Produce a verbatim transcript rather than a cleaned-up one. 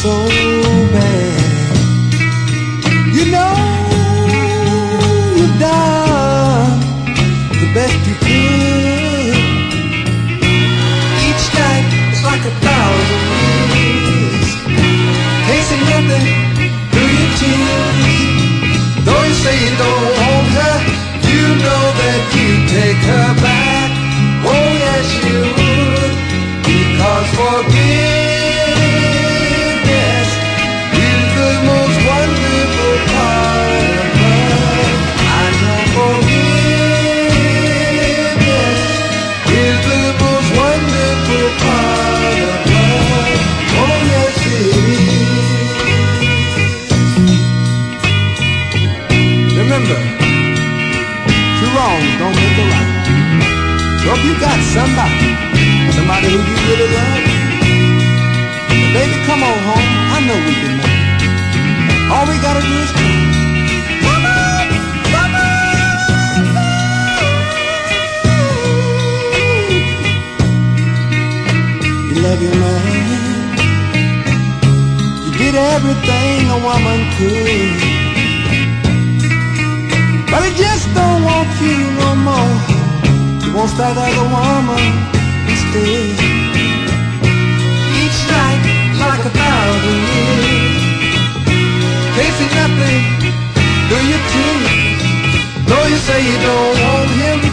so bad. You know you've done the best you could. Each night is like a thousand years. Can't say nothing through your tears. Though you say you don't want her, you know that you take her back. Oh yes you would, because forgiveness is the most wonderful part of love. I know forgiveness is the most wonderful part of love. Oh yes it is. Remember, two wrongs don't make a right. So if you got somebody, somebody who you really love, baby, come on home. I know we can make it. All we gotta do is come. Come on, come on, you love your man. You did everything a woman could, but he just don't want you no more. He wants that other woman instead. Each night like a thousand years. Can't see nothing through your tears. Though you say you don't want him